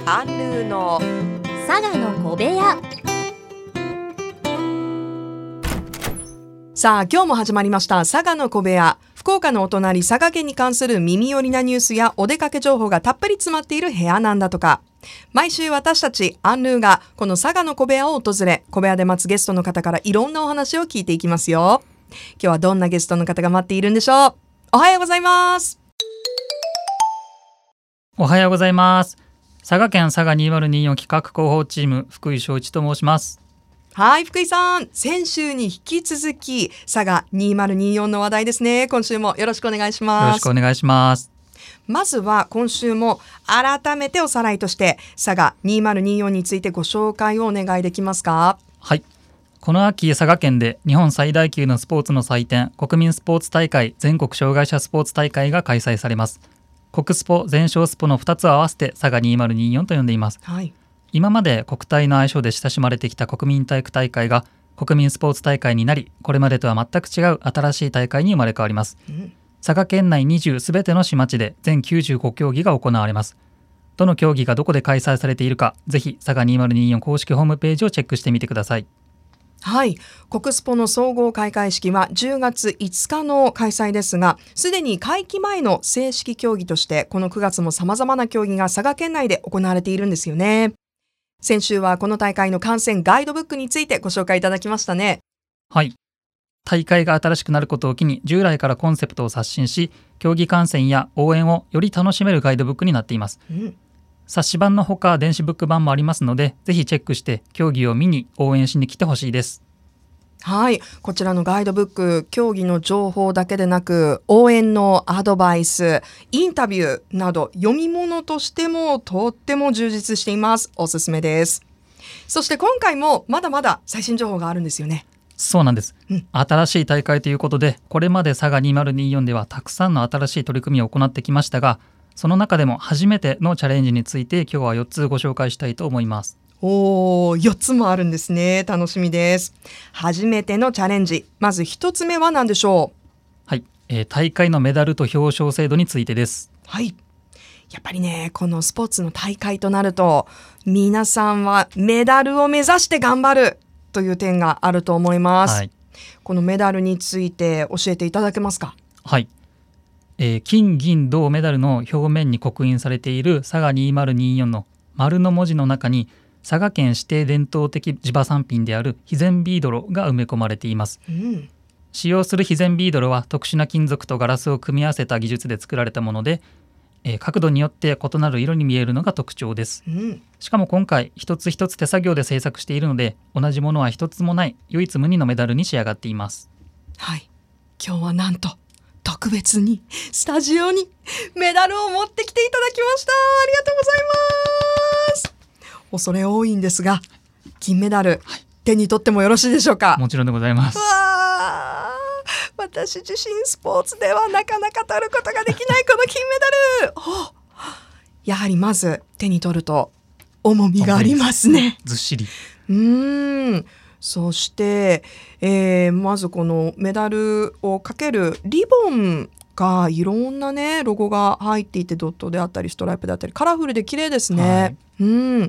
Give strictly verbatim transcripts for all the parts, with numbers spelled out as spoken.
アンヌーの佐賀の小部屋。 さあ今日も始まりました佐賀の小部屋。福岡のお隣佐賀県に関する耳寄りなニュースやお出かけ情報がたっぷり詰まっている部屋なんだとか。毎週私たちアンヌーがこの佐賀の小部屋を訪れ、小部屋で待つゲストの方からいろんなお話を聞いていきますよ。今日はどんなゲストの方が待っているんでしょう。おはようございます。 おはようございます。佐賀県佐賀にせんにじゅうよん企画広報チーム福井翔一と申します。 はい、福井さん、先週に引き続き佐賀にせんにじゅうよんの話題ですね。今週もよろしくお願いします。 よろしくお願いします。 まずは今週も改めておさらいとして佐賀にせんにじゅうよんについてご紹介をお願いできますか。 はい、この秋佐賀県で日本最大級のスポーツの祭典、国民スポーツ大会全国障害者スポーツ大会が開催されます。国スポ、全商スポのふたつを合わせて佐賀にせんにじゅうよんと呼んでいます。 はい、 今まで国体の愛称で親しまれてきた国民体育大会が国民スポーツ大会になり、これまでとは全く違う新しい大会に生まれ変わります。うん、佐賀県内にじゅうすべての市町で全きゅうじゅうご競技が行われます。どの競技がどこで開催されているか、ぜひ佐賀にせんにじゅうよん公式ホームページをチェックしてみてください。 はい、国スポの総合開会式はじゅうがついつかの開催ですが、すでに会期前の正式競技としてこのくがつも様々な競技が佐賀県内で行われているんですよね。先週はこの大会の観戦ガイドブックについてご紹介いただきましたね。 はい、大会が新しくなることを機に従来からコンセプトを刷新し、競技観戦や応援をより楽しめるガイドブックになっています。うん、冊子版のほか電子ブック版もありますので、ぜひチェックして競技を見に応援しに来てほしいです。 はい、こちらのガイドブック、競技の情報だけでなく応援のアドバイス、インタビューなど読み物としてもとっても充実しています。おすすめです。そして今回もまだまだ最新情報があるんですよね。 そうなんです、 うん、 新しい大会ということで、これまで佐賀にせんにじゅうよんではたくさんの新しい取り組みを行ってきましたが、その中でも初めてのチャレンジについて今日はよっつご紹介したいと思います。 おー、よっつもあるんですね。楽しみです。初めてのチャレンジ、まずひとつめは何でしょう。 はい、えー、大会のメダルと表彰制度についてです。 はい、やっぱりね、このスポーツの大会となると皆さんはメダルを目指して頑張るという点があると思います。はい、このメダルについて教えていただけますか。 はい、えー、金銀銅メダルの表面に刻印されている佐賀にせんにじゅうよんの丸の文字の中に佐賀県指定伝統的地場産品である肥前ビードロが埋め込まれています。うん、使用する肥前ビードロは特殊な金属とガラスを組み合わせた技術で作られたもので、えー、角度によって異なる色に見えるのが特徴です。うん、しかも今回一つ一つ手作業で製作しているので、同じものは一つもない唯一無二のメダルに仕上がっています。 はい、今日はなんと特別にスタジオにメダルを持ってきていただきました。ありがとうございます。恐れ多いんですが、金メダル、はい、手に取ってもよろしいでしょうか。 もちろんでございます。 わー、私自身スポーツではなかなか取ることができないこの金メダルやはりまず手に取ると重みがありますね。 ずっしり。 うーん、そして、えー、まずこのメダルをかけるリボンがいろんなねロゴが入っていて、ドットであったりストライプであったりカラフルで綺麗ですね。はい、うん、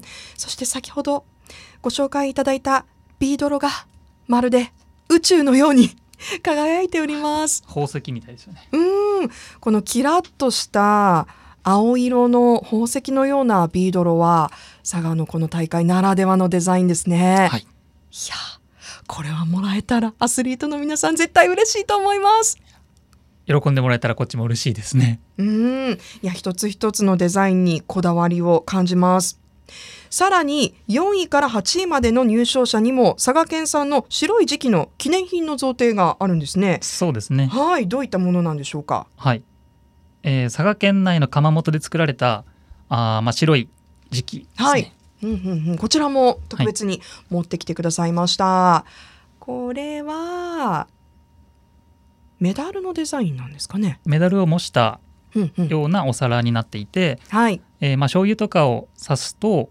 そして先ほどご紹介いただいたビードロがまるで宇宙のように輝いております。 宝石みたいですよね。 うん、このキラッとした青色の宝石のようなビードロは佐賀のこの大会ならではのデザインですね。はい、いやこれはもらえたらアスリートの皆さん絶対嬉しいと思います。 喜んでもらえたらこっちも嬉しいですね。 うん、いや一つ一つのデザインにこだわりを感じます。さらによんいからはちいまでの入賞者にも佐賀県産の白い磁器の記念品の贈呈があるんですね。 そうですね。 はい、どういったものなんでしょうか。 はい、えー、佐賀県内の窯元で作られたあ、まあ、白い磁器ですね。はい、うんうんうん、 こちらも特別に持ってきてくださいました。はい、これはメダルのデザインなんですかね。 メダルを模したようなお皿になっていて、 うんうん、はい、 えーまあ、醤油とかを刺すと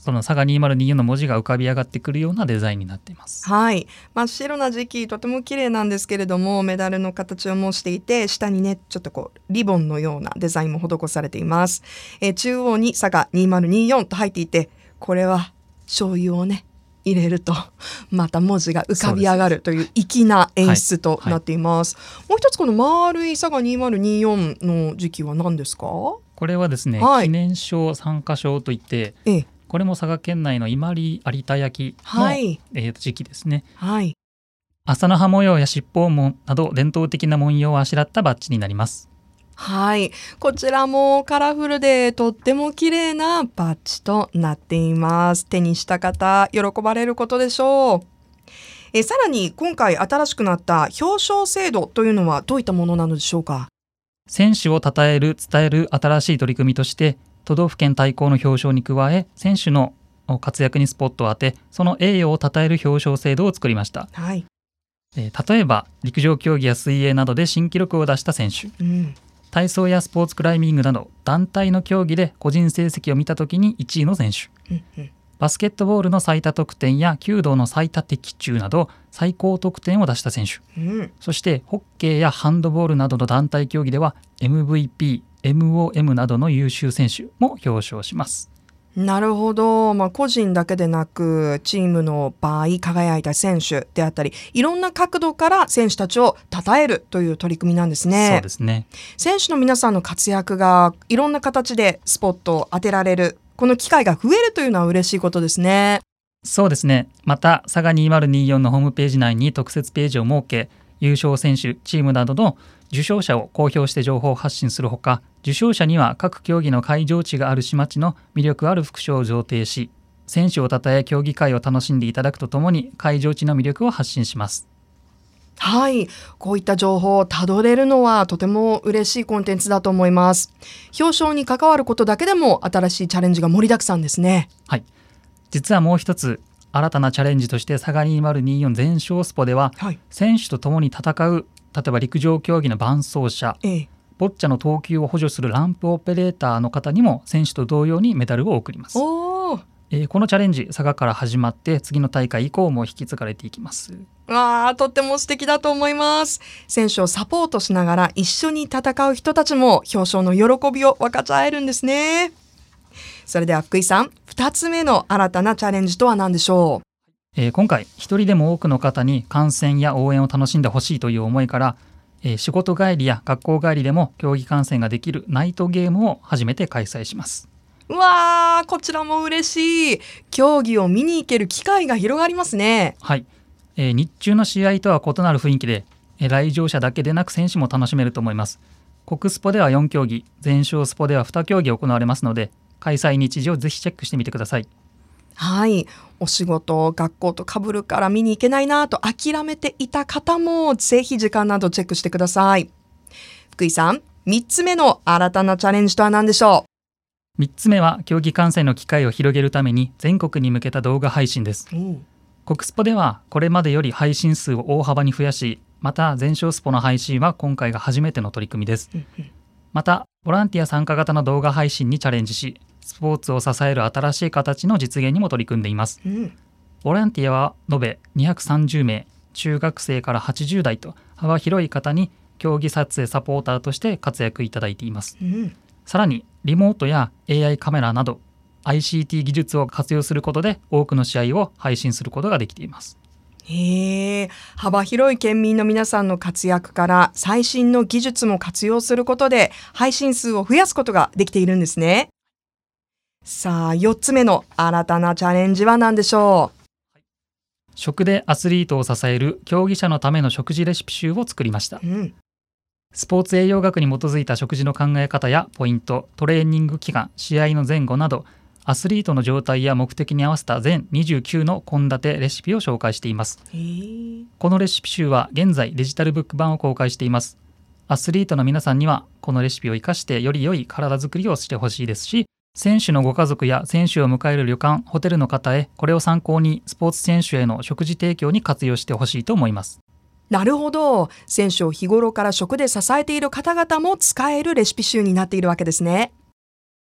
その佐賀にせんにじゅうよんの文字が浮かび上がってくるようなデザインになっています。 はい、真っ白な磁器とても綺麗なんですけれども、メダルの形を模していて、下にねちょっとこうリボンのようなデザインも施されています。えー、中央に佐賀にせんにじゅうよんと入っていて、これは醤油をね入れるとまた文字が浮かび上がるという粋な演出となっています。はいはい、もう一つこの丸い佐賀にせんにじゅうよんの磁器は何ですか？これはですね、はい、記念賞参加賞といって、ええ、これも佐賀県内の伊万里有田焼の、はい、えー、磁器ですね。はい、麻の葉模様や七宝紋など伝統的な文様をあしらったバッジになります。 はい、こちらもカラフルでとっても綺麗なバッジとなっています。手にした方喜ばれることでしょう。えさらに今回新しくなった表彰制度というのはどういったものなのでしょうか？ 選手を称える伝える新しい取り組みとして、都道府県対抗の表彰に加え、選手の活躍にスポットを当て、その栄誉を称える表彰制度を作りました。はい、え例えば陸上競技や水泳などで新記録を出した選手、うん、体操やスポーツクライミングなど団体の競技で個人成績を見たときにいちいの選手、うんうん、バスケットボールの最多得点や弓道の最多的中など最高得点を出した選手、うん、そしてホッケーやハンドボールなどの団体競技では エムブイピー、エムオーエム などの優秀選手も表彰します。 なるほど、まあ、個人だけでなくチームの場合輝いた選手であったり、いろんな角度から選手たちを称えるという取り組みなんですね。 そうですね。 選手の皆さんの活躍がいろんな形でスポットを当てられる、この機会が増えるというのは嬉しいことですね。 そうですね。また佐賀にせんにじゅうよんのホームページ内に特設ページを設け、優勝選手、チームなどの受賞者を公表して情報を発信するほか、受賞者には各競技の会場地がある市町の魅力ある副賞を贈呈し、選手を称え競技会を楽しんでいただくとともに会場地の魅力を発信します。 はい、こういった情報をたどれるのはとても嬉しいコンテンツだと思います。表彰に関わることだけでも新しいチャレンジが盛りだくさんですね。 はい、実はもう一つ新たなチャレンジとして佐賀にせんにじゅうよん全勝スポでは、はい、選手と共に戦う、例えば陸上競技の伴走者、ええ、ボッチャの投球を補助するランプオペレーターの方にも選手と同様にメダルを贈ります。おー、えー、このチャレンジ佐賀から始まって次の大会以降も引き継がれていきます。 わー、とっても素敵だと思います。選手をサポートしながら一緒に戦う人たちも表彰の喜びを分かち合えるんですね。それでは福井さん、ふたつめの新たなチャレンジとは何でしょう？ えー、今回一人でも多くの方に観戦や応援を楽しんでほしいという思いから、えー、仕事帰りや学校帰りでも競技観戦ができるナイトゲームを初めて開催します。 うわー、こちらも嬉しい。競技を見に行ける機会が広がりますね。 はい、えー、日中の試合とは異なる雰囲気で、えー、来場者だけでなく選手も楽しめると思います。国スポではよん競技、全勝スポではに競技行われますので、開催日時をぜひチェックしてみてください。 はい、お仕事学校と被るから見に行けないなと諦めていた方もぜひ時間などチェックしてください。福井さん、みっつめの新たなチャレンジとは何でしょう？ みっつめは競技観戦の機会を広げるために全国に向けた動画配信です。国スポではこれまでより配信数を大幅に増やし、また全勝スポの配信は今回が初めての取り組みです。またボランティア参加型の動画配信にチャレンジし、スポーツを支える新しい形の実現にも取り組んでいます。うん、ボランティアは延べにひゃくさんじゅうめい、中学生からはちじゅう代と幅広い方に競技撮影サポーターとして活躍いただいています。うん、さらにリモートや エーアイ カメラなど アイシーティー 技術を活用することで多くの試合を配信することができています。 へえ、幅広い県民の皆さんの活躍から最新の技術も活用することで配信数を増やすことができているんですね。さあ、よっつめの新たなチャレンジは何でしょう？ 食でアスリートを支える競技者のための食事レシピ集を作りました。うん、スポーツ栄養学に基づいた食事の考え方やポイント、トレーニング期間、試合の前後などアスリートの状態や目的に合わせた全にじゅうきゅうの献立レシピを紹介しています。このレシピ集は現在デジタルブック版を公開しています。アスリートの皆さんにはこのレシピを生かしてより良い体作りをしてほしいですし、選手のご家族や選手を迎える旅館、ホテルの方へこれを参考にスポーツ選手への食事提供に活用してほしいと思います。 なるほど、選手を日頃から食で支えている方々も使えるレシピ集になっているわけですね。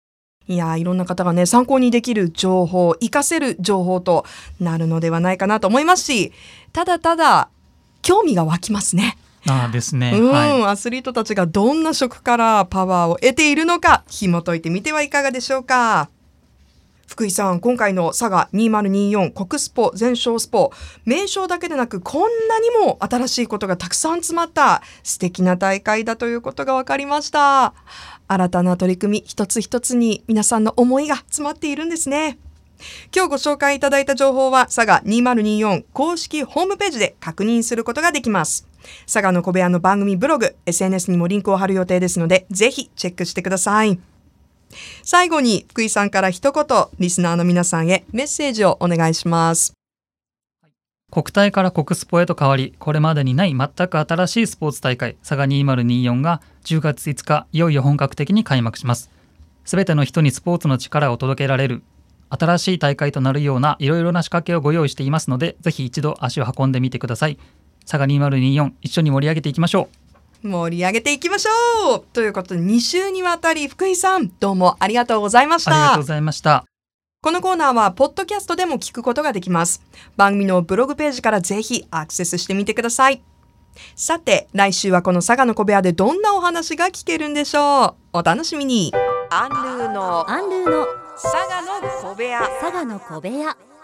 いやいろんな方がね参考にできる情報、活かせる情報となるのではないかなと思いますし、ただただ興味が湧きますね。 ああですね、 うん、 はい、 アスリートたちがどんな食からパワーを得ているのか紐解いてみてはいかがでしょうか。福井さん、今回の佐賀にせんにじゅうよん国スポ全勝スポ、名称だけでなくこんなにも新しいことがたくさん詰まった素敵な大会だということが分かりました。新たな取り組み一つ一つに皆さんの思いが詰まっているんですね。今日ご紹介いただいた情報は佐賀にせんにじゅうよん公式ホームページで確認することができます。佐賀の小部屋の番組ブログ、 エスエヌエス にもリンクを貼る予定ですのでぜひチェックしてください。最後に福井さんから一言リスナーの皆さんへメッセージをお願いします。 国体から国スポへと変わり、これまでにない全く新しいスポーツ大会佐賀にせんにじゅうよんがじゅうがついつかいよいよ本格的に開幕します。すべての人にスポーツの力を届けられる新しい大会となるようないろいろな仕掛けをご用意していますので、ぜひ一度足を運んでみてください。佐賀にせんにじゅうよん、一緒に盛り上げていきましょう。 盛り上げていきましょうということで、に週にわたり福井さんどうもありがとうございました。 ありがとうございました。 このコーナーはポッドキャストでも聞くことができます。番組のブログページからぜひアクセスしてみてください。さて来週はこの佐賀の小部屋でどんなお話が聞けるんでしょう。お楽しみに。アンルーのアンルーの佐賀の小部屋。 佐賀の小部屋。